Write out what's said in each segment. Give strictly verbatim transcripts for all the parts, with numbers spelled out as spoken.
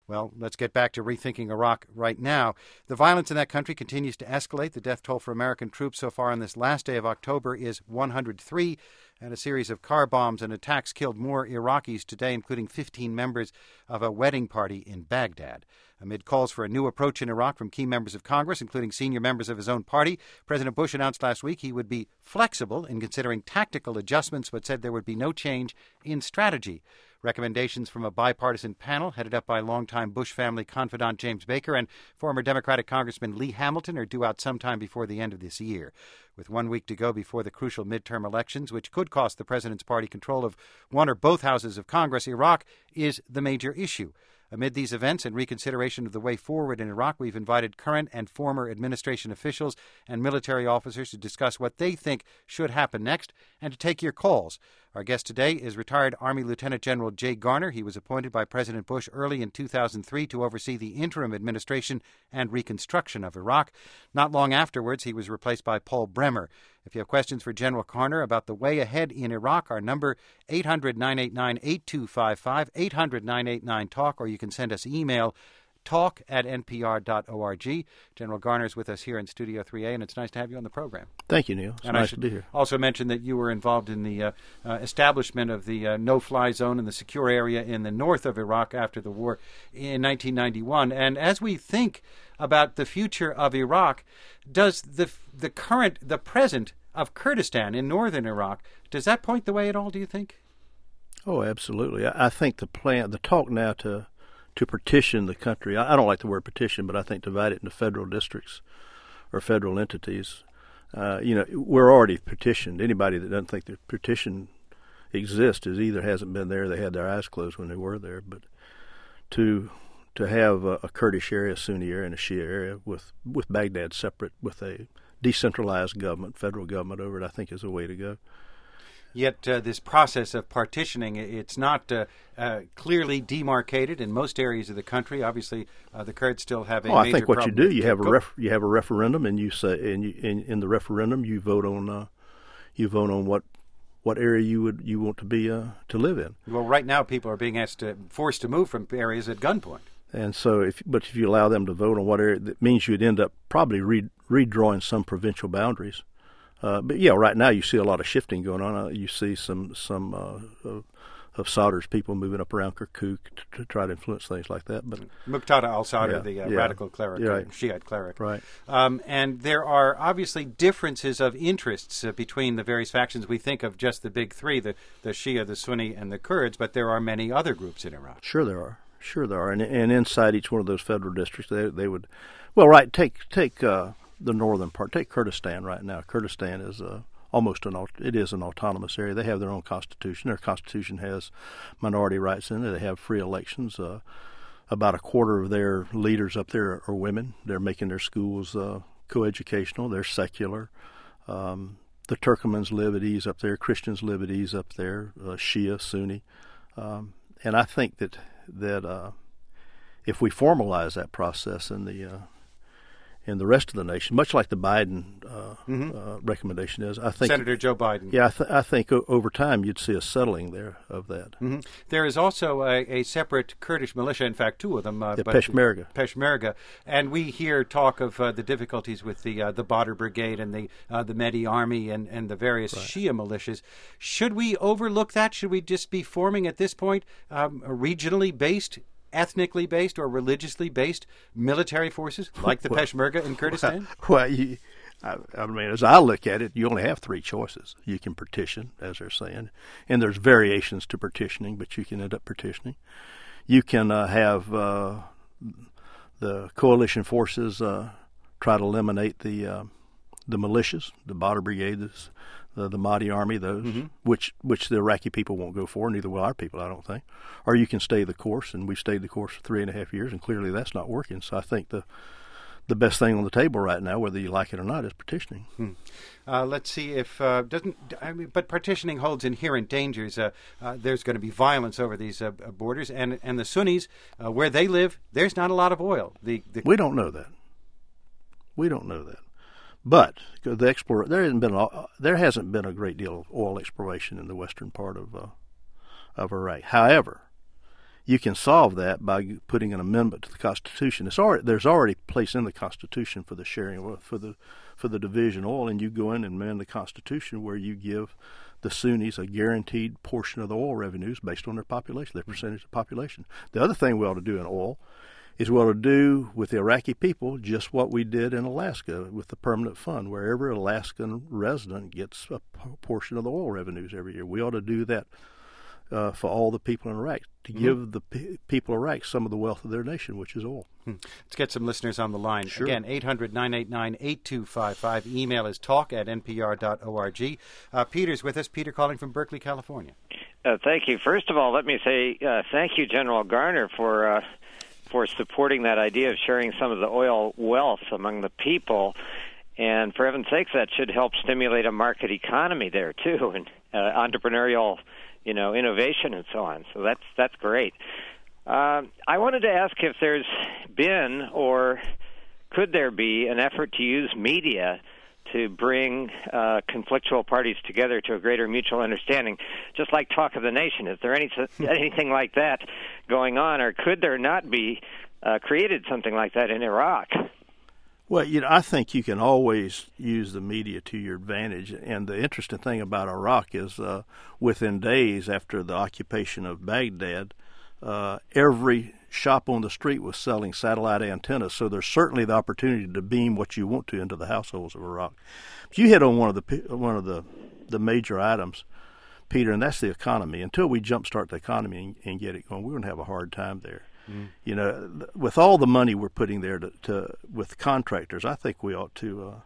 Well, let's get back to rethinking Iraq right now. The violence in that country continues to escalate. The death toll for American troops so far on this last day of October is one hundred three, and a series of car bombs and attacks killed more Iraqis today, including fifteen members of a wedding party in Baghdad. Amid calls for a new approach in Iraq from key members of Congress, including senior members of his own party, President Bush announced last week he would be flexible in considering tactical adjustments, but said there would be no change in strategy. Recommendations from a bipartisan panel headed up by longtime Bush family confidant James Baker and former Democratic Congressman Lee Hamilton are due out sometime before the end of this year. With one week to go before the crucial midterm elections, which could cost the president's party control of one or both houses of Congress, Iraq is the major issue. Amid these events and reconsideration of the way forward in Iraq, we've invited current and former administration officials and military officers to discuss what they think should happen next and to take your calls. Our guest today is retired Army Lieutenant General Jay Garner. He was appointed by President Bush early in two thousand three to oversee the interim administration and reconstruction of Iraq. Not long afterwards, he was replaced by Paul Bremer. If you have questions for General Garner about the way ahead in Iraq, our number eight hundred, nine eight nine, eight two five five, eight hundred, nine eight nine, talk, or you can send us email, talk at n p r dot org. General Garner is with us here in Studio three A, and it's nice to have you on the program. Thank you, Neil. It's and nice I should to be here. Also mention that you were involved in the uh, uh, establishment of the uh, no-fly zone in the secure area in the north of Iraq after the war in nineteen ninety-one. And as we think about the future of Iraq, does the the current, the present of Kurdistan in northern Iraq, does that point the way at all, do you think? Oh, absolutely. I, I think the plan, the talk now to to partition the country, I, I don't like the word partition, but I think divide it into federal districts or federal entities. Uh, you know, we're already petitioned. Anybody that doesn't think the petition exists is either hasn't been there, they had their eyes closed when they were there. But to to have a, a Kurdish area, a Sunni area, and a Shia area with, with Baghdad separate, with a decentralized government, federal government over it, I think is the way to go. Yet uh, this process of partitioning, it's not uh, uh, clearly demarcated in most areas of the country. Obviously, uh, the Kurds still have a oh, major I think what you do, you have a Go. ref, you have a referendum, and you say, and you, in, in the referendum, you vote on, uh, you vote on what, what area you would you want to be uh, to live in. Well, right now, people are being asked to forced to move from areas at gunpoint. And so, if but if you allow them to vote on what area, that means you'd end up probably re, redrawing some provincial boundaries. Uh, but yeah, right now you see a lot of shifting going on. Uh, you see some some uh, of, of Sadr's people moving up around Kirkuk to, to try to influence things like that. But Muqtada al-Sadr, yeah, the uh, yeah. radical cleric, Right. uh, Shiite cleric. Right. Um, and there are obviously differences of interests uh, between the various factions. We think of just the big three, the, the Shia, the Sunni, and the Kurds, but there are many other groups in Iraq. Sure there are. Sure there are. And, and inside each one of those federal districts, they, they would, well, right, take take uh, the northern part, take Kurdistan right now. Kurdistan is uh, almost an, it is an autonomous area. They have their own constitution. Their constitution has minority rights in it. They have free elections. Uh, about a quarter of their leaders up there are women. They're making their schools uh, coeducational. They're secular. Um, the Turkomans live at ease up there. Christians live at ease up there, uh, Shia, Sunni. Um, and I think that that uh, if we formalize that process in the uh, in the rest of the nation, much like the Biden uh, mm-hmm. uh, recommendation is, I think Senator Joe Biden. Yeah, I, th- I think o- over time you'd see a settling there of that. Mm-hmm. There is also a, a separate Kurdish militia, in fact, two of them. Uh, the but Peshmerga. Peshmerga. And we hear talk of uh, the difficulties with the uh, the Badr Brigade and the uh, the Mehdi Army and, and the various Right. Shia militias. Should we overlook that? Should we just be forming at this point um, a regionally based, ethnically based, or religiously based military forces like the Well, Peshmerga in Kurdistan? Well, you, I, I mean, as I look at it, you only have three choices. You can partition, as they're saying, and there's variations to partitioning, but you can end up partitioning. You can uh, have uh, the coalition forces uh, try to eliminate the uh, the militias, the Badr Brigade, the, the, the Mahdi Army, those, mm-hmm. which which the Iraqi people won't go for, neither will our people, I don't think. Or you can stay the course, and we've stayed the course for three and a half years, and clearly that's not working. So I think the the best thing on the table right now, whether you like it or not, is partitioning. Hmm. Uh, let's see if uh, doesn't. I mean, but partitioning holds inherent dangers. Uh, uh, there's going to be violence over these uh, borders, and and the Sunnis, uh, where they live, there's not a lot of oil. The, the we don't know that. We don't know that. But the explore there hasn't been a, there hasn't been a great deal of oil exploration in the western part of uh, of Iraq. However, You can solve that by putting an amendment to the Constitution. It's already, there's already a place in the Constitution for the sharing, for the for the division oil, and you go in and amend the Constitution where you give the Sunnis a guaranteed portion of the oil revenues based on their population, their percentage of population. The other thing we ought to do in oil is we ought to do with the Iraqi people just what we did in Alaska with the permanent fund, where every Alaskan resident gets a portion of the oil revenues every year. We ought to do that Uh, for all the people in Iraq, to mm-hmm. give the p- people of Iraq some of the wealth of their nation, which is oil. Hmm. Let's get some listeners on the line. Sure. Again, eight hundred, nine eight nine, eight two five five. Email is talk at n p r dot org. Uh, Peter's with us. Peter calling from Berkeley, California. Uh, thank you. First of all, let me say uh, thank you, General Garner, for uh, for supporting that idea of sharing some of the oil wealth among the people. And for heaven's sakes, that should help stimulate a market economy there, too, and uh, entrepreneurial you know, innovation and so on. So that's that's great. Uh, I wanted to ask if there's been or could there be an effort to use media to bring uh, conflictual parties together to a greater mutual understanding, just like Talk of the Nation. Is there any anything like that going on, or could there not be uh, created something like that in Iraq? Well, you know, I think you can always use the media to your advantage. And the interesting thing about Iraq is uh, within days after the occupation of Baghdad, uh, every shop on the street was selling satellite antennas. So there's certainly the opportunity to beam what you want to into the households of Iraq. But you hit on one of the one of the, the major items, Peter, and that's the economy. Until we jumpstart the economy and, and get it going, we're going to have a hard time there. Mm. You know, with all the money we're putting there to, to with contractors, I think we ought to uh,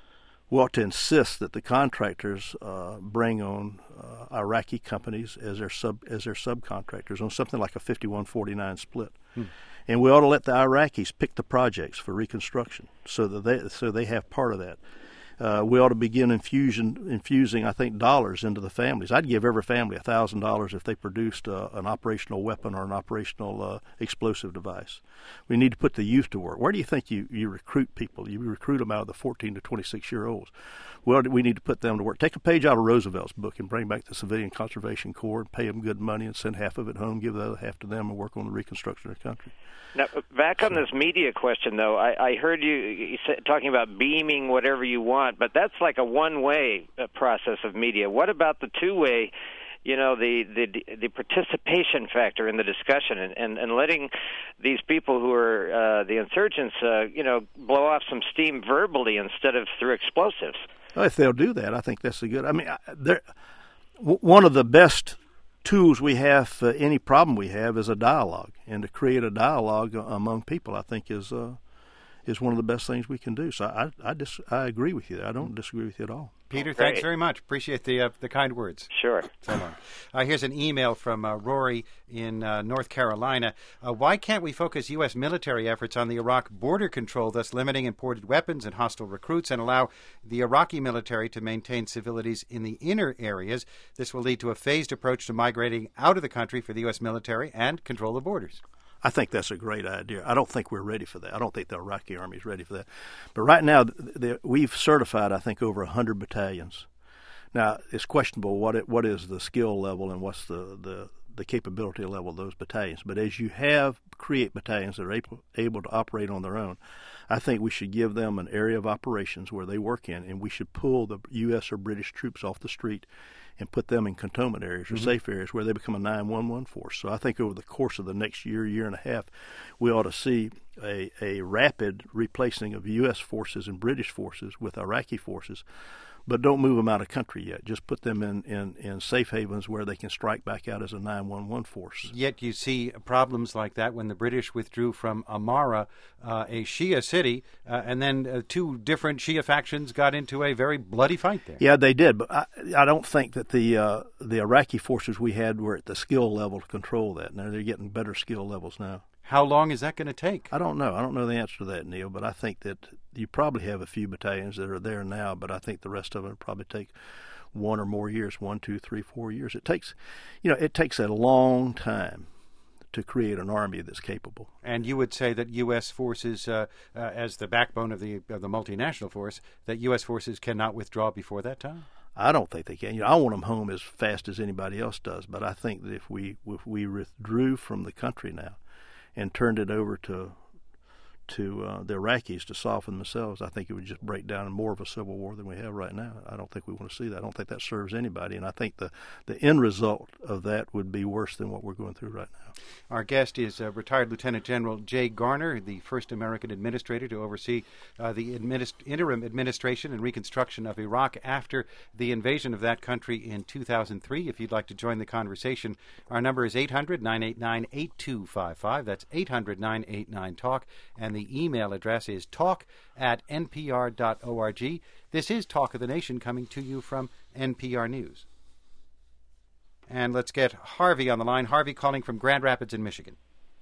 we ought to insist that the contractors uh, bring on uh, Iraqi companies as their sub as their subcontractors on something like a fifty-one forty-nine split, mm. and we ought to let the Iraqis pick the projects for reconstruction so that they so they have part of that. Uh, we ought to begin infusion, infusing, I think, dollars into the families. I'd give every family one thousand dollars if they produced uh, an operational weapon or an operational uh, explosive device. We need to put the youth to work. Where do you think you, you recruit people? You recruit them out of the fourteen to twenty-six-year-olds. Well, we need to put them to work. Take a page out of Roosevelt's book and bring back the Civilian Conservation Corps and pay them good money and send half of it home, give the other half to them, and work on the reconstruction of the country. Now, back on this media question, though, I, I heard you, you said, talking about beaming whatever you want, but that's like a one-way uh, process of media. What about the two-way, you know, the, the the participation factor in the discussion and, and, and letting these people who are uh, the insurgents, uh, you know, blow off some steam verbally instead of through explosives? Well, if they'll do that, I think that's a good. I mean, they're, one of the best tools we have for any problem we have is a dialogue, and to create a dialogue among people, I think, is uh, is one of the best things we can do. So I I, dis- I agree with you. I don't disagree with you at all. Peter, oh, thanks very much. Appreciate the uh, the kind words. Sure. So long. Uh, here's an email from uh, Rory in uh, North Carolina. Uh, why can't we focus U S military efforts on the Iraq border control, thus limiting imported weapons and hostile recruits, and allow the Iraqi military to maintain civilities in the inner areas? This will lead to a phased approach to migrating out of the country for the U S military and control the borders. I think that's a great idea. I don't think we're ready for that. I don't think the Iraqi Army is ready for that. But right now, the, the, we've certified, I think, over one hundred battalions. Now, it's questionable what it, what is the skill level and what's the, the, the capability level of those battalions. But as you have create battalions that are able, able to operate on their own, I think we should give them an area of operations where they work in, and we should pull the U S or British troops off the street and put them in cantonment areas or mm-hmm. safe areas where they become a nine one one force. So I think over the course of the next year, year and a half, we ought to see a, a rapid replacing of U S forces and British forces with Iraqi forces. But don't move them out of country yet. Just put them in, in, in safe havens where they can strike back out as a nine one one force. Yet you see problems like that when the British withdrew from Amara, uh, a Shia city, uh, and then uh, two different Shia factions got into a very bloody fight there. Yeah, they did. But I, I don't think that the uh, the Iraqi forces we had were at the skill level to control that. Now they're getting better skill levels now. How long is that going to take? I don't know. I don't know the answer to that, Neil, but I think that you probably have a few battalions that are there now, but I think the rest of them will probably take one or more years, one, two, three, four years. It takes, you know, it takes a long time to create an army that's capable. And you would say that U S forces, uh, uh, as the backbone of the of the multinational force, that U S forces cannot withdraw before that time? I don't think they can. You know, I want them home as fast as anybody else does, but I think that if we if we withdrew from the country now and turned it over to to uh, the Iraqis to soften themselves, I think it would just break down in more of a civil war than we have right now. I don't think we want to see that. I don't think that serves anybody, and I think the, the end result of that would be worse than what we're going through right now. Our guest is uh, retired Lieutenant General Jay Garner, the first American administrator to oversee uh, the administ- interim administration and reconstruction of Iraq after the invasion of that country in two thousand three. If you'd like to join the conversation, our number is eight hundred, nine eight nine, eight two five five. That's eight hundred, nine eight nine, talk, and the email address is talk at n p r dot org. This is Talk of the Nation coming to you from N P R News. And let's get Harvey on the line. Harvey calling from Grand Rapids in Michigan.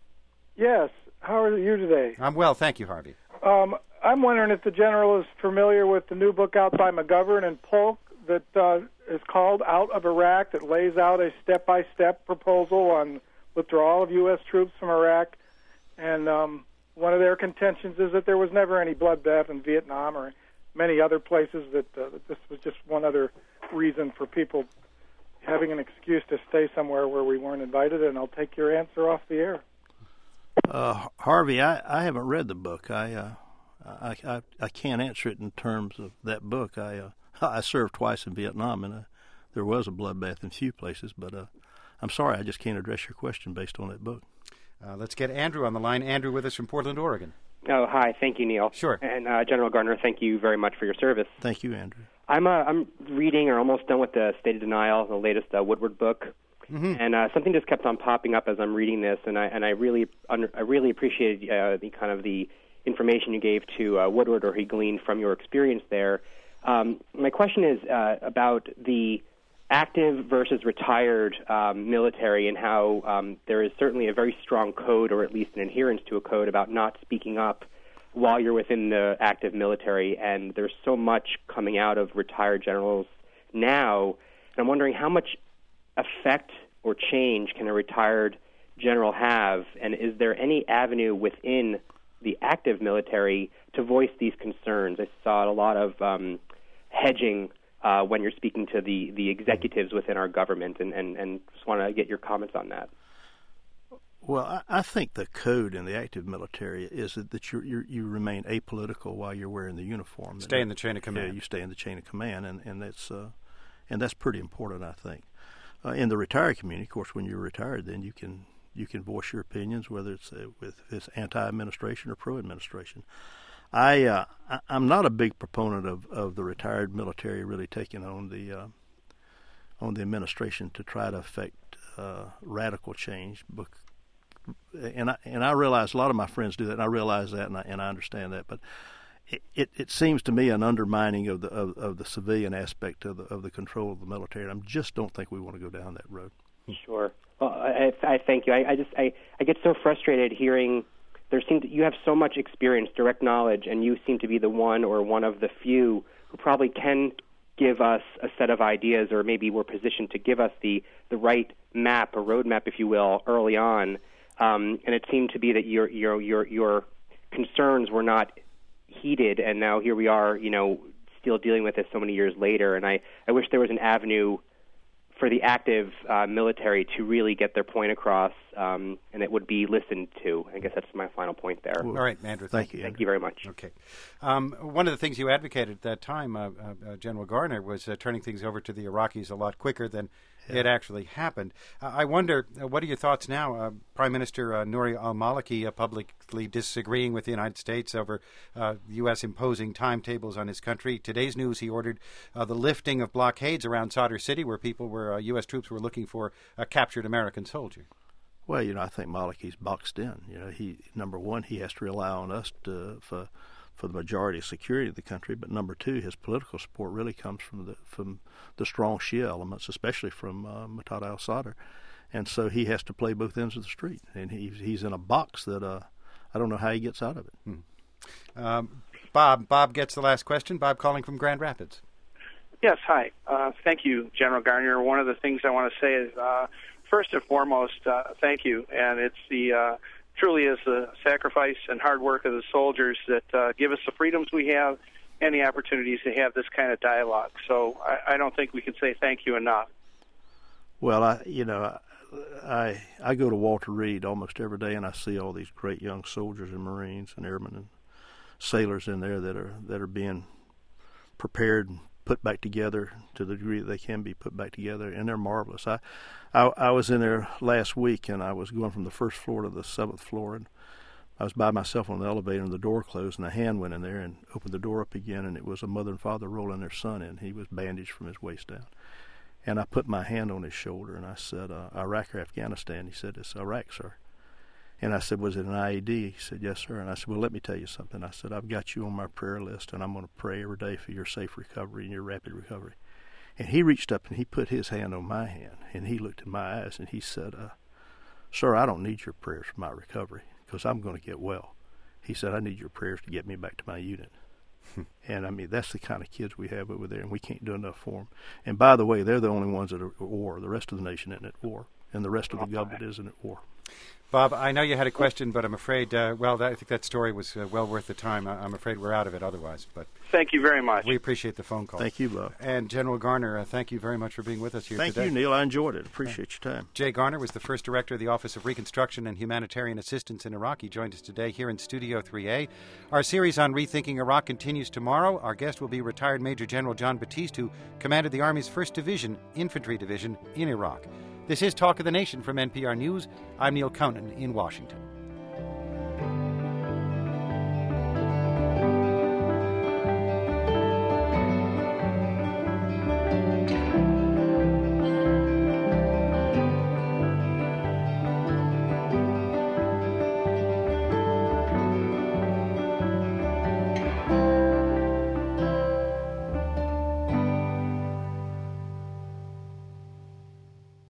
Yes. How are you today? I'm well, thank you, Harvey. Um, I'm wondering if the General is familiar with the new book out by McGovern and Polk that uh, is called Out of Iraq, that lays out a step-by-step proposal on withdrawal of U S troops from Iraq. And um, one of their contentions is that there was never any bloodbath in Vietnam or many other places, that, uh, that this was just one other reason for people having an excuse to stay somewhere where we weren't invited, and I'll take your answer off the air. Uh, Harvey, I, I haven't read the book. I, uh, I I I can't answer it in terms of that book. I uh, I served twice in Vietnam, and uh, there was a bloodbath in a few places, but uh, I'm sorry, I just can't address your question based on that book. Uh, let's get Andrew on the line. Andrew with us from Portland, Oregon. Oh, hi. Thank you, Neil. Sure. And uh, General Garner, thank you very much for your service. Thank you, Andrew. I'm uh, I'm reading or almost done with the State of Denial, the latest uh, Woodward book, mm-hmm. and uh, something just kept on popping up as I'm reading this, and I and I really under, I really appreciated uh, the kind of the information you gave to uh, Woodward, or he gleaned from your experience there. Um, my question is uh, about the active versus retired um, military, and how um, there is certainly a very strong code, or at least an adherence to a code, about not speaking up while you're within the active military, and there's so much coming out of retired generals now, and I'm wondering how much effect or change can a retired general have, and is there any avenue within the active military to voice these concerns? I saw a lot of um, hedging uh, when you're speaking to the, the executives within our government, and, and, and just want to get your comments on that. Well, I, I think the code in the active military is that, that you you you remain apolitical while you're wearing the uniform. Stay in the chain of command. Yeah, you stay in the chain of command, and and that's uh, and that's pretty important, I think. Uh, in the retired community, of course, when you're retired, then you can you can voice your opinions, whether it's uh, with it's anti-administration or pro-administration. I, uh, I I'm not a big proponent of, of the retired military really taking on the uh, on the administration to try to affect uh, radical change. And I and I realize a lot of my friends do that, and I realize that, and I, and I understand that. But it, it, it seems to me an undermining of the of, of the civilian aspect of the of the control of the military. And I just don't think we want to go down that road. Sure. Well, I, I thank you. I, I just I, I get so frustrated hearing there seem to, you have so much experience, direct knowledge, and you seem to be the one or one of the few who probably can give us a set of ideas, or maybe we're positioned to give us the the right map, a roadmap, if you will, early on. Um, and it seemed to be that your your your your concerns were not heeded, and now here we are, you know, still dealing with this so many years later. And I, I wish there was an avenue for the active uh, military to really get their point across, um, and it would be listened to. I guess that's my final point there. All right, Andrew. Thank, thank you. Thank Andrew. you very much. Okay. Um, one of the things you advocated at that time, uh, uh, General Garner, was uh, turning things over to the Iraqis a lot quicker than yeah. it actually happened. Uh, I wonder, uh, what are your thoughts now? Uh, Prime Minister uh, Nouri al-Maliki uh, publicly disagreeing with the United States over uh, the U S imposing timetables on his country. Today's news, he ordered uh, the lifting of blockades around Sadr City, where people were, uh, U S troops were looking for a captured American soldier. Well, you know, I think Maliki's boxed in. You know, he number one, he has to rely on us to, for for the majority of security of the country. But number two, his political support really comes from the from the strong Shia elements, especially from uh, Muqtada al-Sadr, and so he has to play both ends of the street. And he's he's in a box that uh, I don't know how he gets out of it. Hmm. Um, Bob, Bob gets the last question. Bob calling from Grand Rapids. Yes, hi. Uh, thank you, General Garner. One of the things I want to say is, uh, first and foremost, uh, thank you. And it's the uh, truly is the sacrifice and hard work of the soldiers that uh, give us the freedoms we have any opportunities to have this kind of dialogue. So I, I don't think we can say thank you enough. Well, I, you know, I I go to Walter Reed almost every day, and I see all these great young soldiers and Marines and airmen and sailors in there that are that are being prepared and put back together to the degree that they can be put back together, and they're marvelous. I, I, I was in there last week, and I was going from the first floor to the seventh floor, and I was by myself on the elevator, and the door closed, and a hand went in there and opened the door up again, and it was a mother and father rolling their son in. He was bandaged from his waist down. And I put my hand on his shoulder, and I said, uh, Iraq or Afghanistan? He said, it's Iraq, sir. And I said, was it an I E D? He said, yes, sir. And I said, well, let me tell you something. I said, I've got you on my prayer list, and I'm going to pray every day for your safe recovery and your rapid recovery. And he reached up, and he put his hand on my hand, and he looked in my eyes, and he said, uh, sir, I don't need your prayers for my recovery because I'm going to get well. He said, I need your prayers to get me back to my unit. And, I mean, that's the kind of kids we have over there, and we can't do enough for them. And, by the way, they're the only ones that are at war. The rest of the nation isn't at war, and the rest of the government isn't at war. Bob, I know you had a question, but I'm afraid, uh, well, that, I think that story was uh, well worth the time. I, I'm afraid we're out of it otherwise. But thank you very much. We appreciate the phone call. Thank you, Bob. And General Garner, uh, thank you very much for being with us here thank today. Thank you, Neil. I enjoyed it. Appreciate your time. Jay Garner was the first director of the Office of Reconstruction and Humanitarian Assistance in Iraq. He joined us today here in Studio three A. Our series on Rethinking Iraq continues tomorrow. Our guest will be retired Major General John Batiste, who commanded the Army's first Division, Infantry Division, in Iraq. This is Talk of the Nation from N P R News. I'm Neil Conan in Washington.